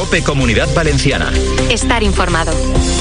COPE Comunidad Valenciana. Estar informado.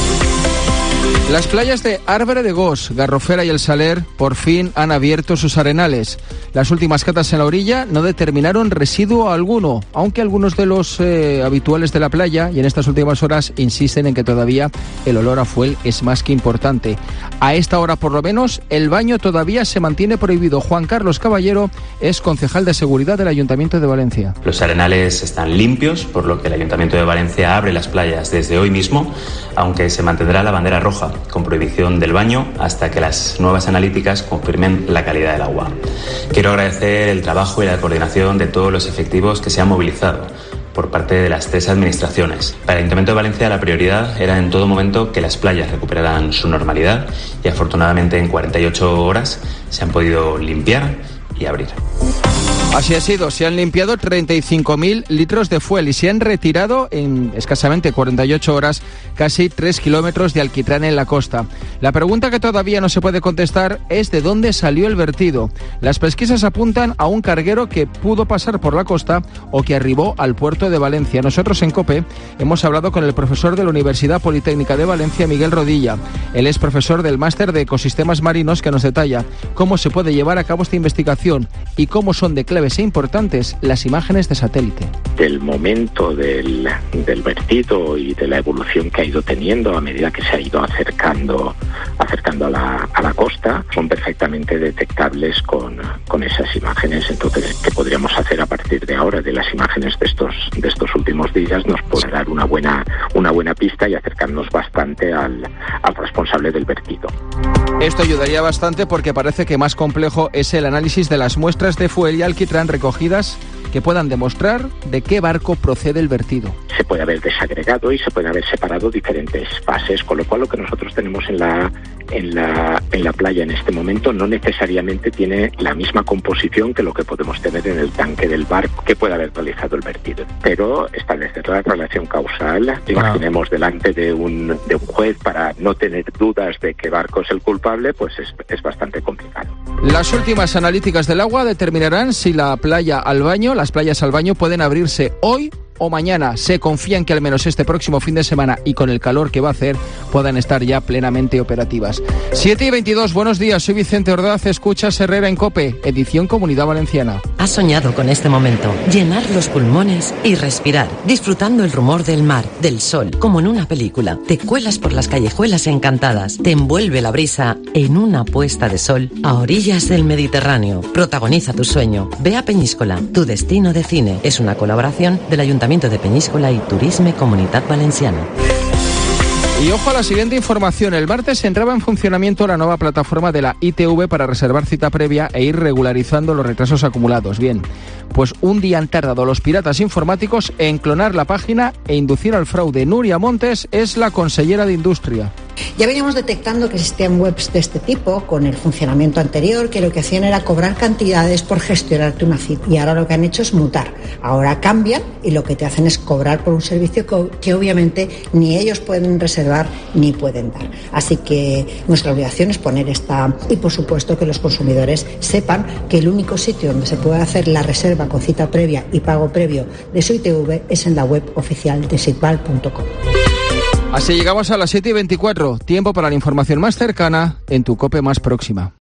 Las playas de Arbre de Gos, Garrofera y El Saler por fin han abierto sus arenales. Las últimas catas en la orilla no determinaron residuo alguno, aunque algunos de los habituales de la playa y en estas últimas horas insisten en que todavía el olor a fuel es más que importante. A esta hora por lo menos el baño todavía se mantiene prohibido. Juan Carlos Caballero es concejal de seguridad del Ayuntamiento de Valencia. Los arenales están limpios, por lo que el Ayuntamiento de Valencia abre las playas desde hoy mismo, aunque se mantendrá la bandera roja, con prohibición del baño hasta que las nuevas analíticas confirmen la calidad del agua. Quiero agradecer el trabajo y la coordinación de todos los efectivos que se han movilizado por parte de las 3 administraciones. Para el Ayuntamiento de Valencia la prioridad era en todo momento que las playas recuperaran su normalidad y afortunadamente en 48 horas se han podido limpiar y abrir. Así ha sido, se han limpiado 35.000 litros de fuel y se han retirado en escasamente 48 horas casi 3 kilómetros de alquitrán en la costa. La pregunta que todavía no se puede contestar es de dónde salió el vertido. Las pesquisas apuntan a un carguero que pudo pasar por la costa o que arribó al puerto de Valencia. Nosotros en COPE hemos hablado con el profesor de la Universidad Politécnica de Valencia, Miguel Rodilla. Él es profesor del máster de Ecosistemas Marinos, que nos detalla cómo se puede llevar a cabo esta investigación y cómo son de claves e importantes las imágenes de satélite. Del momento del vertido y de la evolución que ha ido teniendo a medida que se ha ido acercando a la costa, son perfectamente detectables con esas imágenes. Entonces, ¿qué podríamos hacer a partir de ahora? De las imágenes de estos últimos días nos puede dar una buena pista y acercarnos bastante al responsable del vertido. Esto ayudaría bastante porque parece que más complejo es el análisis de las muestras de fuel y alquitrán recogidas que puedan demostrar de qué barco procede el vertido. Se puede haber desagregado y se pueden haber separado diferentes fases, con lo cual lo que nosotros tenemos en la playa en este momento no necesariamente tiene la misma composición que lo que podemos tener en el tanque del barco que puede haber realizado el vertido. Pero establecer la relación causal, imaginemos delante de un juez para no tener dudas de qué barco es el culpable, pues es bastante complicado. Las últimas analíticas del agua determinarán si las playas al baño pueden abrirse hoy o mañana. Se confía en que al menos este próximo fin de semana y con el calor que va a hacer puedan estar ya plenamente operativas. 7:22, buenos días, soy Vicente Ordaz, escuchas Herrera en COPE, edición Comunidad Valenciana. Has soñado con este momento, llenar los pulmones y respirar, disfrutando el rumor del mar, del sol, como en una película. Te cuelas por las callejuelas encantadas, te envuelve la brisa en una puesta de sol a orillas del Mediterráneo. Protagoniza tu sueño. Ve a Peñíscola, tu destino de cine. Es una colaboración del Ayuntamiento de Peñíscola y Turisme Comunitat Valenciana. Y ojo a la siguiente información. El martes entraba en funcionamiento la nueva plataforma de la ITV para reservar cita previa e ir regularizando los retrasos acumulados. Bien, pues un día han tardado los piratas informáticos en clonar la página e inducir al fraude. Nuria Montes es la consellera de Industria. Ya veníamos detectando que existían webs de este tipo con el funcionamiento anterior, que lo que hacían era cobrar cantidades por gestionarte una cita. Y ahora lo que han hecho es mutar. Ahora cambian y lo que te hacen es cobrar por un servicio que obviamente ni ellos pueden reservar ni pueden dar. Así que nuestra obligación es poner esta... Y por supuesto que los consumidores sepan que el único sitio donde se puede hacer la reserva con cita previa y pago previo de su ITV es en la web oficial de sitval.com. Así llegamos a las 7:24. Tiempo para la información más cercana en tu COPE más próxima.